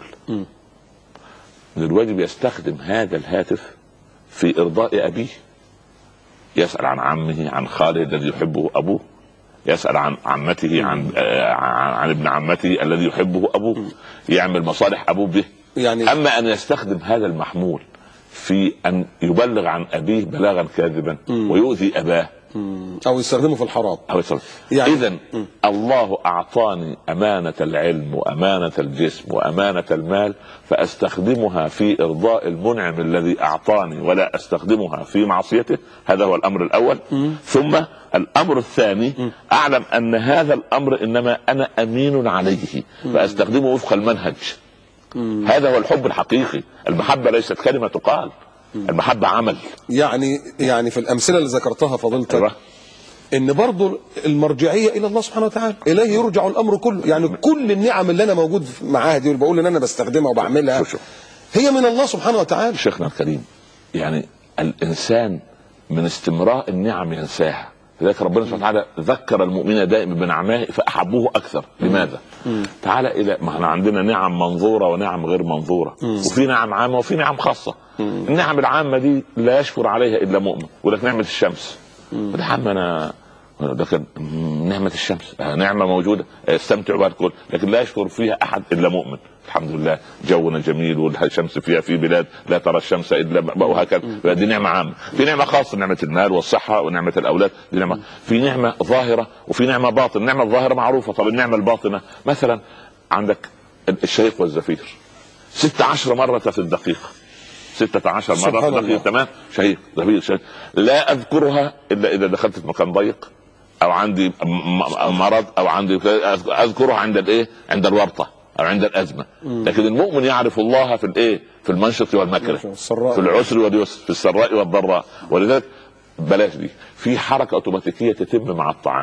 من الواجب يستخدم هذا الهاتف في ارضاء ابيه. يسأل عن عمه، عن خاله الذي يحبه ابوه، يسأل عن عمته، عن عن ابن عمته الذي يحبه ابوه، يعمل مصالح ابوه به. يعني اما ان يستخدم هذا المحمول في ان يبلغ عن ابيه بلاغا كاذبا ويؤذي اباه، او يستخدمه في الحرام او يستخدم. يعني اذا الله اعطاني امانه العلم وامانه الجسم وامانه المال، فاستخدمها في ارضاء المنعم الذي اعطاني، ولا استخدمها في معصيته. هذا هو الامر الاول. م. ثم الامر الثاني، م. اعلم ان هذا الامر انما انا امين عليه، فاستخدمه وفق المنهج. م. هذا هو الحب الحقيقي. المحبه ليست كلمه تقال، المحبة عمل. يعني يعني في الأمثلة اللي ذكرتها فضيلتك إن برضو المرجعية إلى الله سبحانه وتعالى، إليه يرجع الأمر كله. يعني كل النعم اللي أنا موجود معاها دي وبقول إن أنا بستخدمها وبعملها هي من الله سبحانه وتعالى. شيخنا الكريم، يعني الإنسان من استمراء النعم ينساها، لذلك ربنا سبحانه وتعالى ذكر المؤمنين دائما بنعمه فأحبوه أكثر. لماذا؟ مم. تعالى إلى ما احنا عندنا نعم منظورة ونعم غير منظورة، مم. وفي نعم عامة وفي نعم خاصة. مم. النعم العامة دي لا يشكر عليها إلا مؤمن. ولك نعمة الشمس، ده عم أنا لكن نعمة الشمس نعمة موجودة استمتع بها الكل، لكن لا يشكر فيها أحد إلا مؤمن. الحمد لله جونا جميل والشمس فيها في بلاد لا ترى الشمس إلا، وهكذا. دي نعمة عامة. في نعمة خاصة، نعمة المال والصحة ونعمة الأولاد، دي نعمة. في نعمة ظاهرة وفي نعمة باطنة. النعمة الظاهرة معروفة. طب النعمة الباطنة مثلا عندك الشهيق والزفير ستة عشر مرة في الدقيقة، ستة عشر مرة في الدقيقة. تمام. شهيق زفير شهيق. لا أذكرها إلا إذا دخلت في مكان ضيق او عندي مرض او عندي اذكره عند الايه، عند الورطه او عند الازمه. لكن المؤمن يعرف الله في الايه، في المنشط والمكره، في العسر واليسر، في السراء والضراء. ولذلك بلاش دي، في حركه اوتوماتيكيه تتم مع الطعام.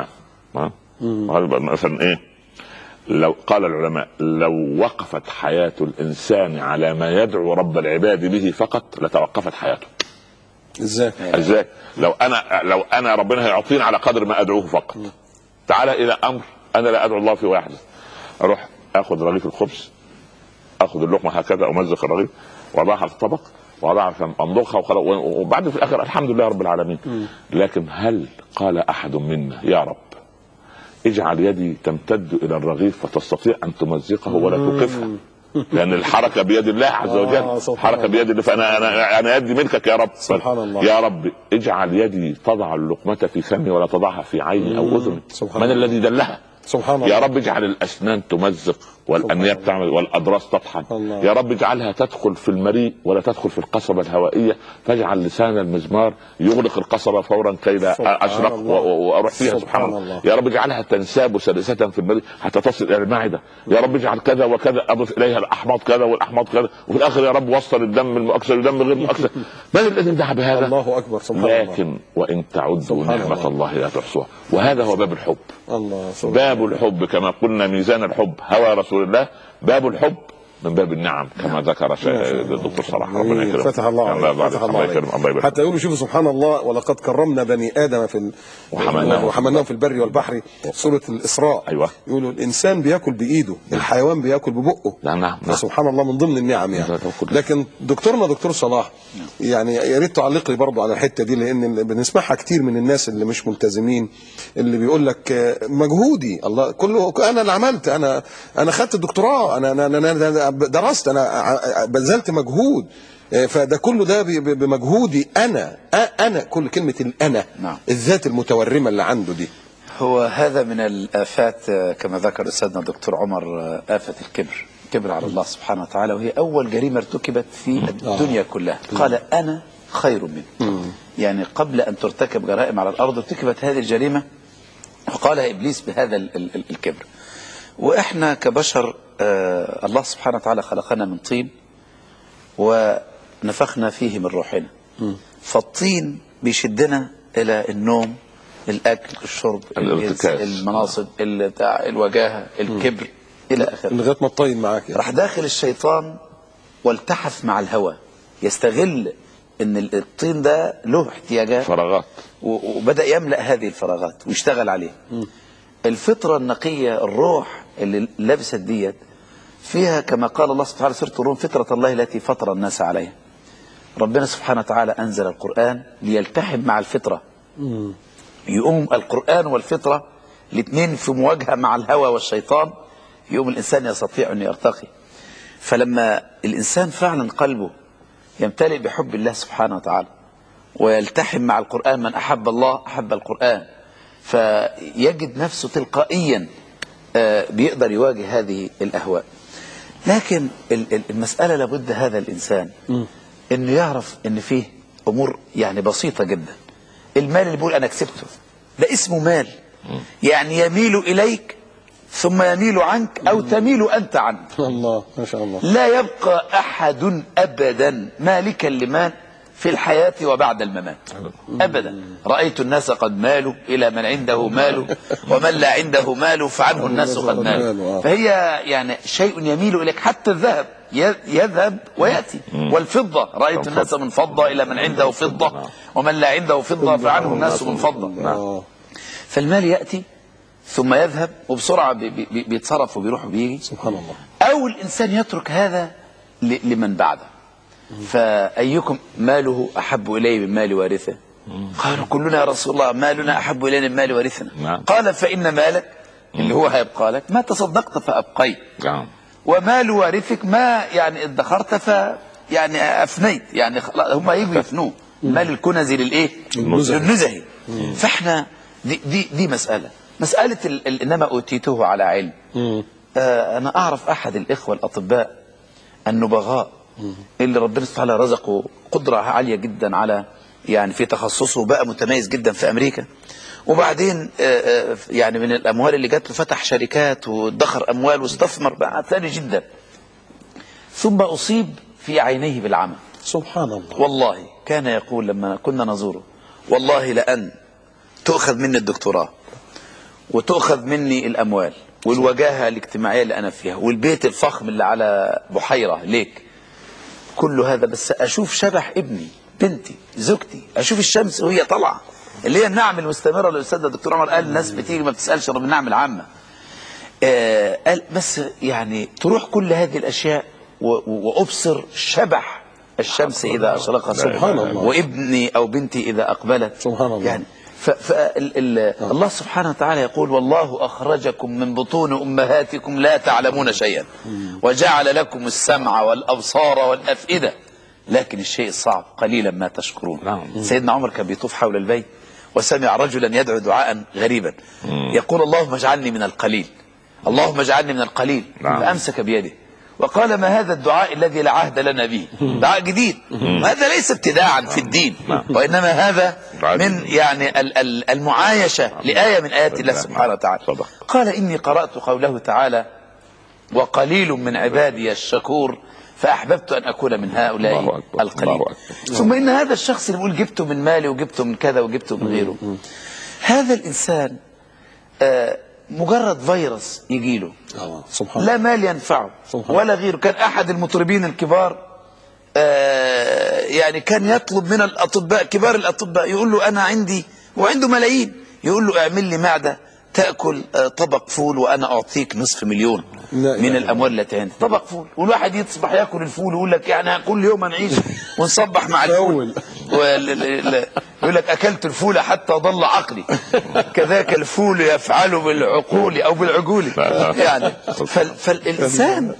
مثلا ايه، لو قال العلماء لو وقفت حياه الانسان على ما يدعو رب العباد به فقط لتوقفت حياته. ازاي؟ ازاي؟ لو انا لو انا ربنا هيعطيني على قدر ما ادعوه فقط. تعالى الى امر انا لا ادعو الله في واحده، اروح اخذ رغيف الخبز، اخذ اللقمه هكذا امزق الرغيف واضعها في الطبق واضعها في امضخها وبعد في الاخر الحمد لله رب العالمين. لكن هل قال احد منا يا رب اجعل يدي تمتد الى الرغيف فتستطيع ان تمزقه ولا توقفها، لان الحركه بيد الله عز وجل، الحركه بيد الله. فانا انا انا يدي ملكك يا رب. سبحان الله. يا رب اجعل يدي تضع اللقمه في فمي ولا تضعها في عيني او اذني. من الذي دلها؟ سبحان الله. يا رب اجعل الاسنان تمزق والانياب تعمل والاضراس تطحن. الله. يا رب اجعلها تدخل في المريء ولا تدخل في القصبه الهوائيه، فاجعل لسان المزمار يغلق القصبه فورا كي لا اشرق واروح فيها. سبحان, سبحان الله. الله. يا رب اجعلها تنساب سلسه في المريء حتى تصل الى المعده. يا رب اجعل كذا وكذا اضف اليها الاحماض كذا والاحماض كذا، وفي الاخر يا رب وصل الدم المؤكسد الدم غير المؤكسد. من الذي دعا بهذا؟ الله اكبر. سبحان الله. لكن وان تعدوا نعمه الله لا تحصوها، وهذا هو باب الحب. الله. باب الحب كما قلنا ميزان الحب هوى رسول الله، باب الحب من باب النعم كما ذكر الدكتور صلاح. ربنا يكرمه. فتح الله عليك. فتح الله عليك. حتى يقولوا شوفوا سبحان الله، ولقد كرمنا بني ادم في وحملناهم وحملناهم في البر والبحر، سوره الاسراء. ايوه. يقولوا الانسان بياكل بايده، الحيوان بياكل ببقه. نعم نعم. سبحان الله، من ضمن النعم يعني. لكن دكتورنا دكتور صلاح يعني يا ريت تعلق لي برضه على الحته دي، لان بنسمعها كتير من الناس اللي مش ملتزمين، اللي بيقول لك مجهودي الله كله انا اللي عملت، انا انا خدت الدكتوراه، انا انا, أنا درست، انا بذلت مجهود، فده كله ده بمجهودي انا. انا كل كلمه الانا. نعم. الذات المتورمه اللي عنده دي. هو هذا من الآفات كما ذكر أستاذنا الدكتور عمر، آفة الكبر، كبر على الله سبحانه وتعالى، وهي أول جريمة ارتكبت في الدنيا كلها. قال أنا خير منه. يعني قبل أن ترتكب جرائم على الأرض ارتكبت هذه الجريمة وقالها إبليس بهذا الكبر. وإحنا كبشر آه الله سبحانه وتعالى خلقنا من طين ونفخنا فيه من روحنا، فالطين بيشدنا إلى النوم، الأكل، الشرب، المناصب، الوجاهة، الكبر إلى آخره، لغاية ما الطين معاك. راح داخل الشيطان والتحف مع الهوى، يستغل ان الطين ده له احتياجات، فراغات، وبدأ يملأ هذه الفراغات ويشتغل عليه. م. الفطرة النقية، الروح اللي لبست ديت فيها كما قال الله سبحانه وتعالى سورة الروم: فطرة الله التي فطر الناس عليها. ربنا سبحانه وتعالى أنزل القرآن ليلتحم مع الفطرة. م. يقوم القرآن والفطرة الاثنين في مواجهة مع الهوى والشيطان، يقوم الإنسان يستطيع أن يرتقي. فلما الإنسان فعلا قلبه يمتلئ بحب الله سبحانه وتعالى ويلتحم مع القرآن، من أحب الله أحب القرآن، فيجد نفسه تلقائيا بيقدر يواجه هذه الأهواء. لكن المسألة لابد هذا الإنسان أنه يعرف أن فيه أمور يعني بسيطة جدا. المال اللي بيقول أنا كسبته ده اسمه مال، يعني يميل إليك ثم يميل عنك أو تميل أنت عنه. الله ما شاء الله. لا يبقى أحد أبدا مالكا لمال في الحياة وبعد الممات أبدا. رأيت الناس قد مالوا إلى من عنده مال، ومن لا عنده مال فعنه الناس قد مالوا. فهي يعني شيء يميل إليك، حتى الذهب يذهب ويأتي، والفضة رأيت الناس من فضة إلى من عنده فضة، ومن لا عنده فضة فعنه الناس من فضة. فالمال يأتي ثم يذهب وبسرعة بيتصرف وبيروح وبيجي. سبحان الله. أو الإنسان يترك هذا لمن بعده. فأيكم ماله أحب إليه من مال وارثه؟ قالوا كلنا يا رسول الله مالنا أحب إلينا من مال وارثنا. قال فإن مالك اللي هو هيبقى لك ما تصدقت فأبقيت، ومال وارثك ما يعني ادخرت ف يعني أفنيت، يعني هم يجوا يفنوه. مال الكنزي للإيه؟ للنزهي. فإحنا دي, دي, دي مسألة مسألة إنما أوتيته على علم. آه أنا أعرف أحد الإخوة الأطباء النبغاء اللي ربنا سبحانه وتعالى رزقه قدرة عالية جدا على يعني في تخصصه، بقى متميز جدا في أمريكا، وبعدين آه آه يعني من الأموال اللي جات له فتح شركات وادخر أموال واستثمر بقى ثاني جدا، ثم أصيب في عينيه بالعمى. سبحان الله. والله كان يقول لما كنا نزوره: والله لأن تؤخذ مني الدكتوراه وتؤخذ مني الأموال والوجاهة الاجتماعية اللي أنا فيها والبيت الفخم اللي على بحيرة ليك، كل هذا بس أشوف شبح ابني بنتي زوجتي، أشوف الشمس وهي طالعة، اللي هي النعم المستمرة. الأستاذ الدكتور عمر قال الناس بتيجي ما بتسألش رب النعم العامة. آه قال بس يعني تروح كل هذه الأشياء وأبصر شبح الشمس إذا أشرقت، سبحان الله، وابني أو بنتي إذا أقبلت. سبحان الله. يعني فالله سبحانه وتعالى يقول والله أخرجكم من بطون أمهاتكم لا تعلمون شيئا وجعل لكم السمع والأبصار والأفئدة لكن الشيء الصعب قليلا ما تشكرون. نعم. سيدنا عمر كان بيطوف حول البيت وسمع رجلا يدعو دعاء غريبا يقول اللهم اجعلني من القليل، اللهم اجعلني من القليل. نعم. فأمسك بيده وقال ما هذا الدعاء الذي لا عهد لنا به؟ دعاء جديد، وهذا ليس ابتداعا في الدين، وإنما هذا من يعني المعايشة لآية من آيات الله سبحانه وتعالى. قال إني قرأت قوله تعالى وقليل من عبادي الشكور فأحببت أن أكون من هؤلاء القليل. ثم إن هذا الشخص اللي بيقول جبته من مالي وجبته من كذا وجبته من غيره، هذا الإنسان آه مجرد فيروس يجيله لا مال ينفعه ولا غيره. كان أحد المطربين الكبار آه يعني كان يطلب من الأطباء كبار الأطباء يقول له أنا عندي وعنده ملايين، يقول له اعمل لي معدة تأكل آه طبق فول وأنا أعطيك نصف مليون من الأموال التي عندي. طبق فول، والواحد يصبح يأكل الفول ويقول لك يعني كل يوم هنعيش ونصبح مع الفول، يقول لك أكلت الفول حتى ضل عقلي، كذاك الفول يفعل بالعقول أو بالعقول يعني. فالإنسان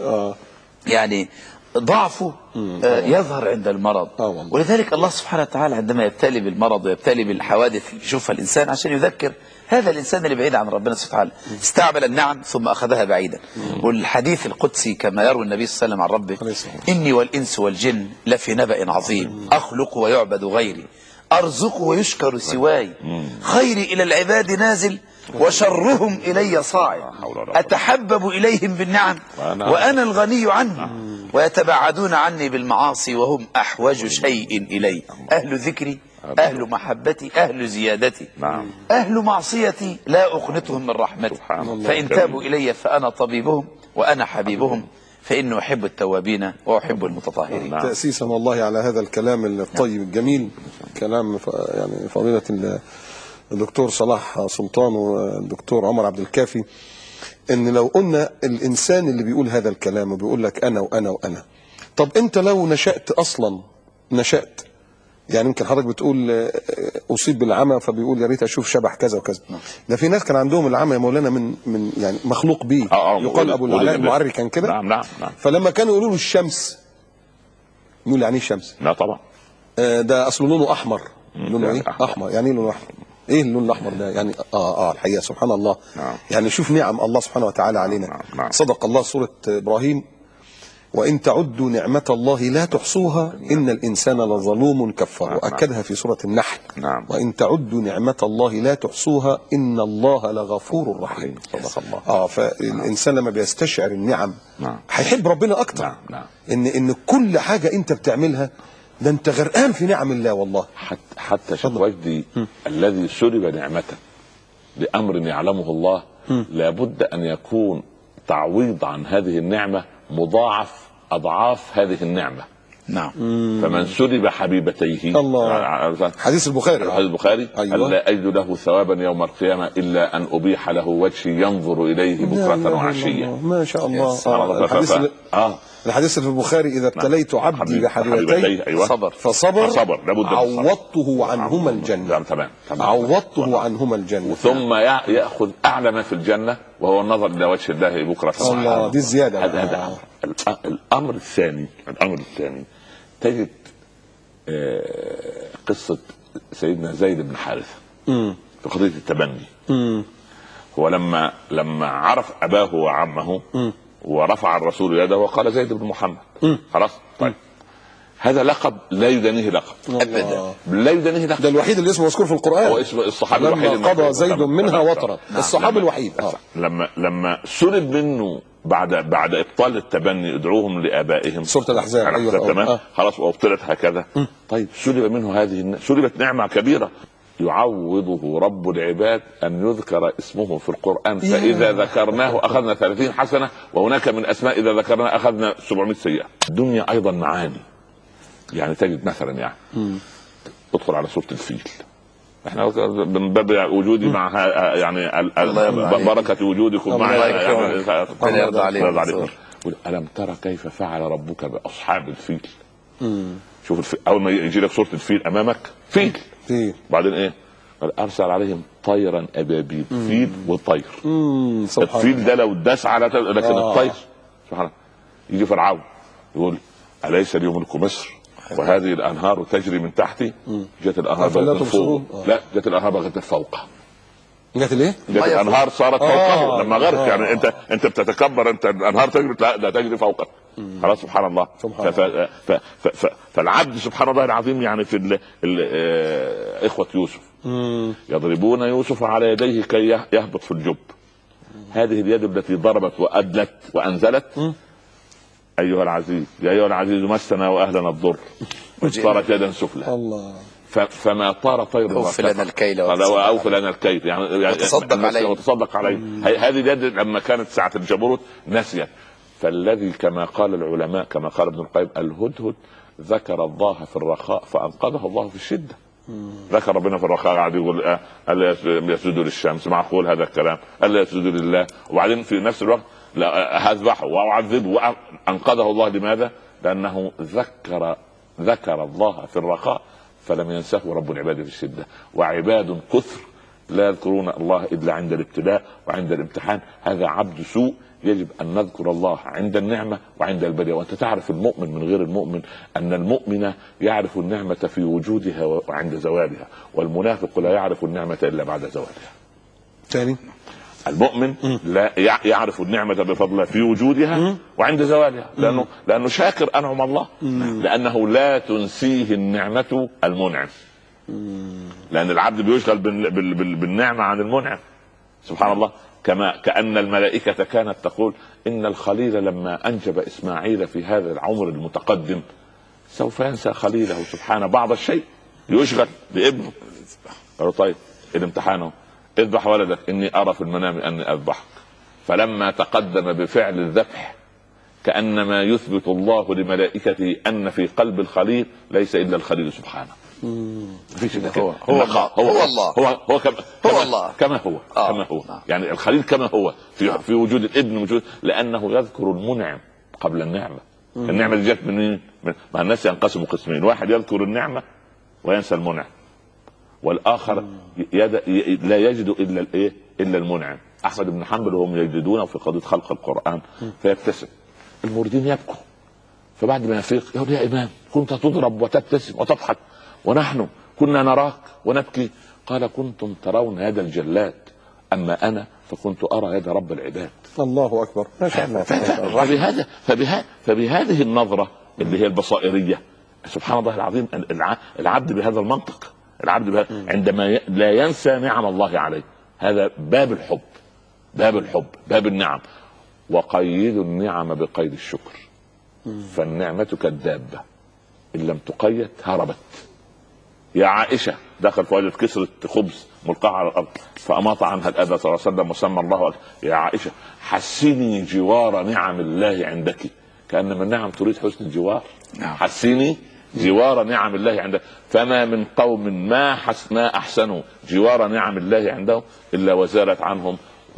يعني ضعفه يظهر عند المرض، ولذلك الله سبحانه وتعالى عندما يبتلي بالمرض ويبتلي بالحوادث اللي يشوفها الإنسان عشان يذكر هذا الإنسان اللي بعيد عن ربنا سبحانه وتعالى استعمل النعم ثم أخذها بعيدا. والحديث القدسي كما يروي النبي صلى الله عليه وسلم عن ربه إني والإنس والجن لفي نبأ عظيم أخلق ويعبد غيري أرزق ويشكر سواي خيري إلى العباد نازل وشرهم إلي صاعد أتحبب إليهم بالنعم وأنا الغني عنهم ويتباعدون عني بالمعاصي وهم أحوج شيء إلي أهل ذكري أهل محبتي أهل زيادتي أهل معصيتي لا أقنطهم من رحمتي فإن تابوا إلي فأنا طبيبهم وأنا حبيبهم فإنه أحب التوابين وأحب المتطهرين. تأسيسا والله على هذا الكلام الطيب الجميل، كلام يعني فضيلة الدكتور صلاح سلطان والدكتور عمر عبد الكافي، ان لو قلنا الانسان اللي بيقول هذا الكلام وبيقول لك انا وانا وانا، طب انت لو نشأت اصلا نشأت يعني يمكن حضرتك بتقول اصيب بالعمى فبيقول يا ريت اشوف شبح كذا وكذا، ده في ناس كان عندهم العمى يا مولانا من من يعني مخلوق به، يقال ابو العلاء المعري كان كده. نعم نعم نعم. فلما كانوا يقولوا له الشمس يقول يعني ايه الشمس؟ لا طبعا ده اصله لونه احمر. لونه ايه؟ احمر. يعني ايه لونه احمر؟ ايه اللون الاحمر ده؟ يعني اه اه الحقيقه سبحان الله. نعم. يعني شوف نعم الله سبحانه وتعالى علينا. نعم. نعم. صدق الله. سوره ابراهيم وان تعدوا نعمه الله لا تحصوها ان الانسان لظلوم كفار. واكدها في سوره النحل. نعم. وان تعدوا نعمه الله لا تحصوها ان الله لغفور رحيم. صدق الله. اه فالانسان لما بيستشعر النعم نعم. هيحب ربنا اكتر. نعم. نعم. ان ان كل حاجه انت بتعملها ده انت غرقان في نعم الله والله. حتى حتى شيخ وجدي الذي سلب نعمة لأمر يعلمه الله لابد أن يكون تعويض عن هذه النعمة مضاعف أضعاف هذه النعمة. نعم. فمن سلب حبيبتيه الله. حديث البخاري. حديث البخاري. أيوة. ألا أجد له ثوابا يوم القيامة إلا أن أبيح له وجهي ينظر إليه بكرة وعشية. ما شاء الله. آه. الحديث ال... آه. الحديث في البخاري إذا ابتليت عبدي بحبيبتيه أيوة. صبر فصبر فصبر عوضته عنهما الجنة. تمام. عوضته عنهما الجنة. ثم يأخذ أعلى ما في الجنة وهو النظر إلى وجه الله بكرة وعشية. الله دي زيادة. هذا هذا الأمر الثاني. الأمر الثاني تجد قصة سيدنا زيد بن حارثة في قضية التبني. مم. هو لما لما عرف أباه وعمه مم. ورفع الرسول يده وقال زيد بن محمد. مم. خلاص. طيب هذا لقب لا يدانيه لقب ابدا. لا يدانيه لقب. ده الوحيد اللي اسمه مذكور في القرآن. هو اسم الصحابي الوحيد لما قضى زيد منها وطرا. الصحابي الوحيد. آه. لما لما سلب منه بعد بعد ابطال التبني ادعوهم لابائهم سوره الاحزاب. ايوه تمام. آه. خلاص وابطلت هكذا. م. طيب سلب منه هذه سلبت نعمه كبيره يعوضه رب العباد ان يذكر اسمه في القران فاذا ذكرناه اخذنا ثلاثين حسنه وهناك من اسماء اذا ذكرناه اخذنا سبعمائة سيئه. الدنيا ايضا معاني يعني تجد مثلا يعني م. ادخل على سوره الفيل. احنا من باب وجودي م. مع يعني بركه وجودكم معنا ربنا يرضى عليكم. ألم ترى كيف فعل ربك بأصحاب الفيل؟ مم. شوف الفيل. أول ما يجي لك صورة الفيل أمامك فيل. فيل. بعدين إيه؟ قال ارسل عليهم طيرا ابابيل، فيل وطير. امم سبحان الفيل ده لو داس على، لكن آه. الطير سبحان الله. يجي فرعون يقول اليس لي ملك مصر وهذه الانهار تجري من تحتي؟ جت الانهار بغت فوق، لا جت الانهار بغت فوقها. جت الايه؟ جت الانهار صارت فوقه آه. لما غرق. آه. يعني انت انت بتتكبر، انت الانهار تجري، لا ده تجري فوقك. خلاص سبحان الله. سبحان ف... ف... ف... ف... ف... فالعبد سبحان الله العظيم يعني في ال... ال... آه... اخوه يوسف مم. يضربون يوسف على يديه كي يهبط في الجب. هذه اليد التي ضربت وادلت وانزلت. مم. ايها العزيز يا ايها العزيز مسنا واهلنا الضر صارت يدا سفلى. الله. فما طار طير اوفي لنا الكيل اوفي لنا الكيل يعني وتصدق عليه وتصدق عليه. هذه اليد لما كانت ساعه الجبروت نسيت. فالذي كما قال العلماء كما قال ابن القيم الهدهد ذكر الله في الرخاء فانقذه الله في الشده. ذكر ربنا في الرخاء قاعد يقول الا يسجدوا للشمس، معقول هذا الكلام؟ الا يسجدوا لله، وبعدين في نفس الوقت لا هذبحه واعذبه وانقذه الله. لماذا؟ لانه ذكر ذكر الله في الرخاء فلم ينسه رب العباد في الشده. وعباد كثر لا يذكرون الله الا عند الابتلاء وعند الامتحان. هذا عبد سوء. يجب ان نذكر الله عند النعمه وعند البلاء. وانت تعرف المؤمن من غير المؤمن ان المؤمن يعرف النعمه في وجودها وعند زوالها، والمنافق لا يعرف النعمه الا بعد زوالها. ثاني المؤمن لا يعرف النعمه بفضلها في وجودها وعند زوالها، لانه لانه شاكر انعم الله، لانه لا تنسيه النعمه المنعم. لان العبد بيشغل بالنعمه عن المنعم سبحان الله. كما كأن الملائكة كانت تقول إن الخليل لما أنجب إسماعيل في هذا العمر المتقدم سوف ينسى خليله سبحانه بعض الشيء، يشغل بابنه. قالوا طيب الامتحان اذبح ولدك إني أرى في المنام أني أذبحك. فلما تقدم بفعل الذبح كأنما يثبت الله لملائكته أن في قلب الخليل ليس إلا الخليل سبحانه. هو هو الله هو الله هو هو كما هو الله كما هو آه. كما هو يعني الخليل كما هو في في وجود الابن وجود، لانه يذكر المنعم قبل النعمه. مم. النعمه اللي جت منين؟ من مع الناس ينقسموا قسمين، واحد يذكر النعمه وينسى المنعم، والاخر يد... لا يجد الا الايه؟ الا المنعم. احمد بن حنبل وهم يجدونه في قضيه خلق القران فيبتسم، الموردين يبكوا، فبعد ما يفيق يقول يا امام كنت تضرب وتبتسم وتضحك ونحن كنا نراك ونبكي. قال كنتم ترون يد الجلاد اما انا فكنت ارى يد رب العباد. الله اكبر ما شاء الله. فبهذا فبها فبهذه النظره اللي هي البصائريه سبحان الله العظيم العبد بهذا المنطق، العبد بهذا عندما لا ينسى نعم الله عليه. هذا باب الحب، باب الحب باب النعم. وقيد النعم بقيد الشكر، فالنعمه كالدابه ان لم تقيد هربت. يا عائشه دخل فوجد كسرة خبز ملقاة على الارض فاماط عنها الاذى صلى الله عليه وسلم وسمى الله. يا عائشه حسيني جوار نعم الله عندك، كأنما النعم تريد حسن الجوار. حسيني جوار نعم الله عندك. فما من قوم ما حس ما احسنوا جوار نعم الله عندهم الا وزالت عنهم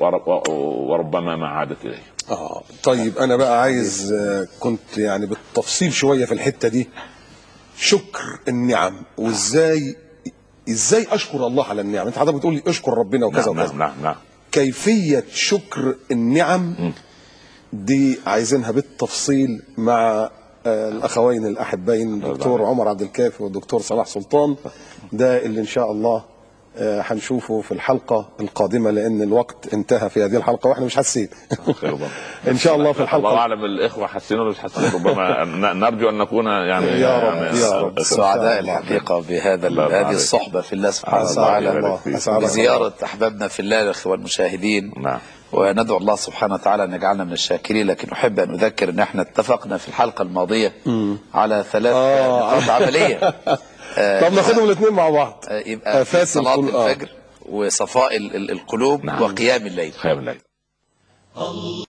وربما ما عادت اليه. اه طيب انا بقى عايز كنت يعني بالتفصيل شويه في الحته دي، شكر النعم وازاي ازاي اشكر الله على النعم. انت حضرتك بتقول لي اشكر ربنا وكذا نعم وكذا. نعم نعم. كيفيه شكر النعم م. دي عايزينها بالتفصيل مع الاخوين الاحبين الدكتور عمر عبد الكافي والدكتور صلاح سلطان. ده اللي ان شاء الله هنشوفه في الحلقه القادمه، لان الوقت انتهى في هذه الحلقه واحنا مش حاسين. ان شاء الله في الحلقه الله اعلم الاخوه حاسين ولا مش حاسين، ربما نرجو ان نكون يعني يا رب يعني يا رب سعداء الحقيقه بهذا هذه الصحبه في الله سبحانه وتعالى، بزياره احبابنا في الله الاخوه المشاهدين. نعم. وندعو الله سبحانه وتعالى ان يجعلنا من الشاكرين. لكن احب ان اذكر ان احنا اتفقنا في الحلقه الماضيه م. على ثلاث نقاط آه. عمليه. آه طب ناخدهم الاثنين مع بعض. آه يبقى صلاه الفجر آه. وصفاء القلوب. نعم. وقيام الليل. قيام الليل.